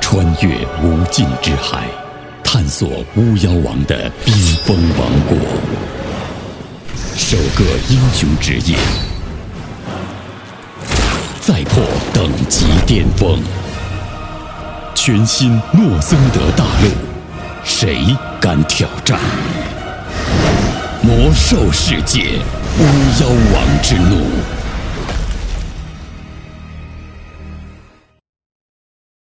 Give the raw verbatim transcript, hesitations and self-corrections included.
穿越无尽之海，探索巫妖王的冰封王国。首个英雄职业，再破等级巅峰。全新诺森德大陆，谁敢挑战？魔兽世界，巫妖王之怒。